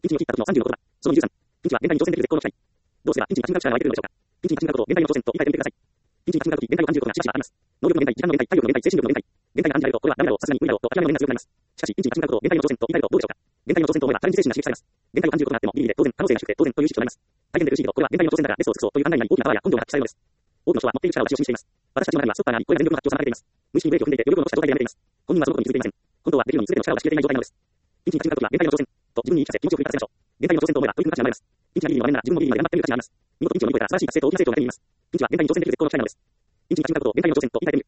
ピンチに陥った時の30の言葉。その23。ピンチは現代に挑戦できる絶好の機会。どうすればピンチに立ち向かう力が湧いてくるのでしょうか。ピンチに立ち向かうことを現代の挑戦と言い換えてみてください。ピンチに立ち向かう時、現代を感じることがしばしばあります。能力の限界、時間の限界、体力の限界、精神力の限界。限界が感じられると、これはダメだろう、さすがに無理だろうと諦めの念が強くなります。しかし、ピンチに立ち向かうことを現代の挑戦と言い換えるとどうでしょうか。現代の挑戦と思えばチャレンジ精神が刺激されます。限界を感じることがあっても、いい意味で当然、可能性が低くて当然という意識となります。大変で苦しいけど、これは現代の挑戦だからベストを尽くそうという考えになり、大きなパワーや根性が発揮されるのです。多くの人は持っている力を自信しています。私たちの中にはスーパーなり、これら電力の発揮を妨げています。無意識にブレーキを踏んでいて、余力を残した状態でやめています。本人はそのことに気づいていません。本当はできるのに全ての力を出し切れていない状態なのです。ピンチに立ち向かうときは現代の挑戦と自分に言い聞かせ気持ちを振り返らせましょう。現代の挑戦と思えば取り組む価値が生まれます。ピンチがいいのはな自分もいいので頑張ってみる価値があります。見事ピンチを乗り越えたら素晴らしい達成と大きな成長が手に入ります。ピンチは現代の挑戦できる絶好の機会なのです。ピンチに立ち向かうことを現代の挑戦と言い換えてみ